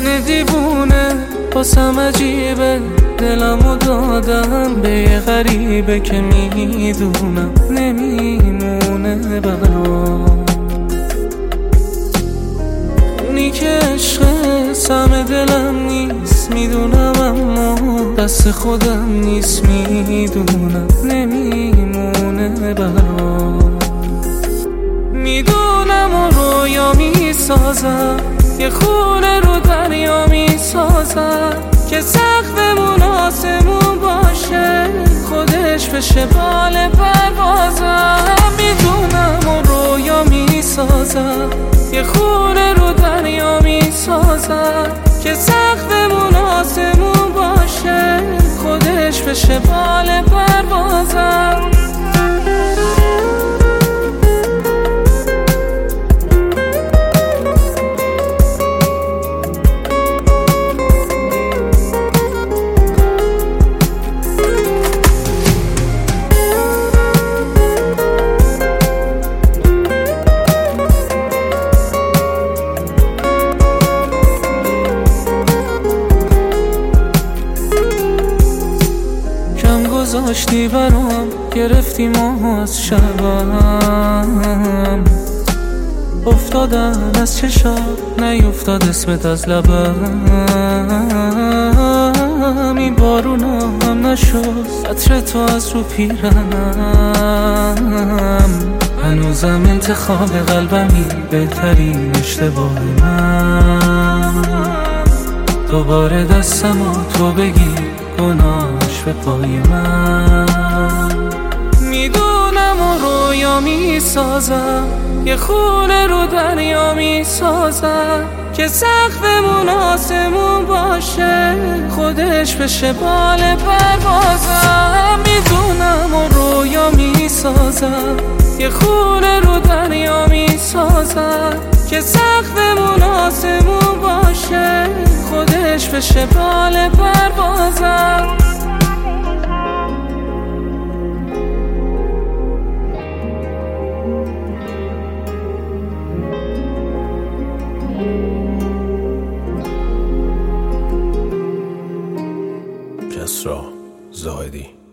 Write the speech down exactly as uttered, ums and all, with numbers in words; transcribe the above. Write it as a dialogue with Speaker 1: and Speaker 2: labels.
Speaker 1: من دیوونه باسم عجیبه، دلمو دادم به یه غریبه که میدونم نمیمونه برام. اونی که عشق سم دلم نیست میدونم، اما دست خودم نیست میدونم نمیمونه برام. میدونم و رویا میسازم، یه خونه رو دریا میسازم که سقفمون آسمون باشه، خودش بشه بال پروازم. میدونم و رویا میسازم، یه خونه رو دریا میسازم که سقفمون آسمون باشه، خودش بشه بال پروازم. گذاشتی برام، گرفتی ماه از شبم، افتادم از چشات نیفتاد اسمت از لبم. این بارونا هم نشد عطر تو از رو پیرنم، هنوزم انتخاب قلبمی بهترین اشتباه من. دوباره دستمو تو بگی گناهش به پای من. میدونم و رویا میسازم، یه خونه رو دریا میسازم که سقفمون آسمون باشه، خودش بشه بال پروازم. میدونم و رویا میسازم، یه خونه رو دریا میسازم که سقفمون آسمون باشه، خودش بشه بال پروازم.
Speaker 2: کسری زاهدی.